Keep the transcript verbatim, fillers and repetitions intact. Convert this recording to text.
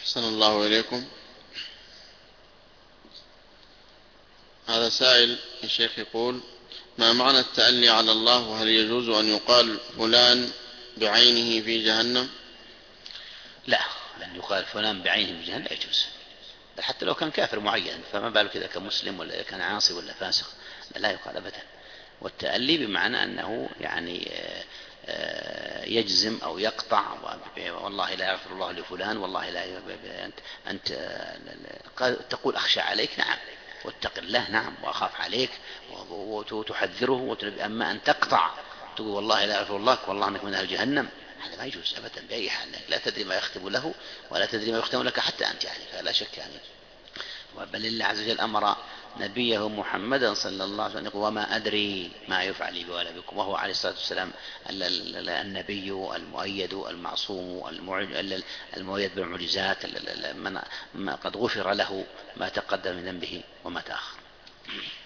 أحسن الله إليكم. هذا سائل يا شيخ يقول: ما معنى التألي على الله، وهل يجوز أن يقال فلان بعينه في جهنم؟ لا، لأن يقال فلان بعينه في جهنم لا يجوز، حتى لو كان كافر معين، فما بالك إذا كان مسلم ولا كان عاصي ولا فاسق، لا يقال أبدا. والتألي بمعنى أنه يعني يجزم أو يقطع، والله لا يغفر الله لفلان، والله لا أنت, أنت تقول أخشى عليك، نعم، واتق الله، نعم، وأخاف عليك وتحذره. أما أن تقطع تقول والله لا يغفر الله، والله أنك من أهل جهنم، هذا ما يجوز أبدا بأي حال. لا تدري ما يختم له ولا تدري ما يختم لك حتى أنت، يعني فلا شك يعني. بل الله عز وجل أمر نبيه محمدا صلى الله عليه وسلم يقول: وما أدري ما يفعل بي ولا بكم، وهو عليه الصلاة والسلام النبي المؤيد المعصوم المؤيد بالمعجزات، من قد غفر له ما تقدم من ذنبه وما تأخر.